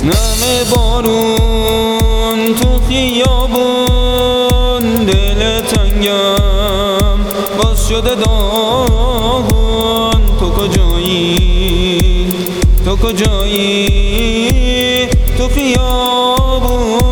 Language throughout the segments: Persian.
نم بارون تو خیابون، دل تنگم باز شده داغون. تو کجایی؟ تو کجایی؟ تو خیابون.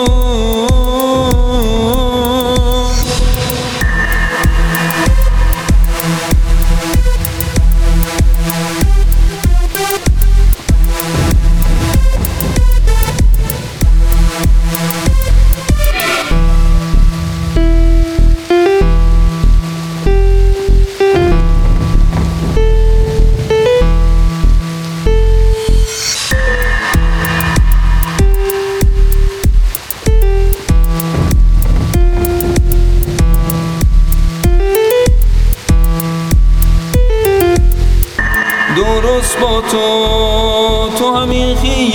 درست با تو همین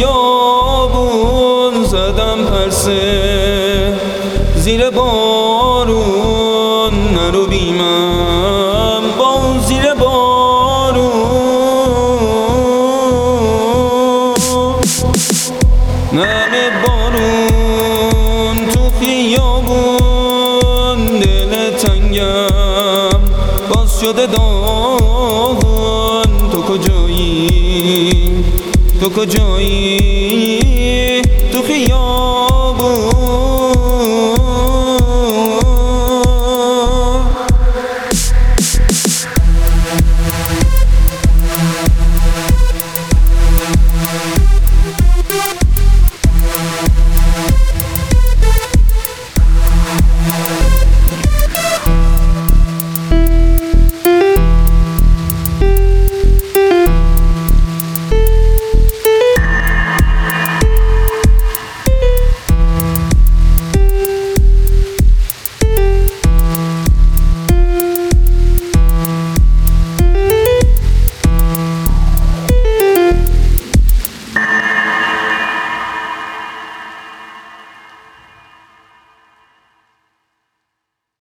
خیابون زدم پرسه زیر بارون. نرو بی من با زیر بارون. نم بارون تو خیابون، دل تنگم باز شده داغون. تو کجایی؟ تو کجایی؟ تو خیابون.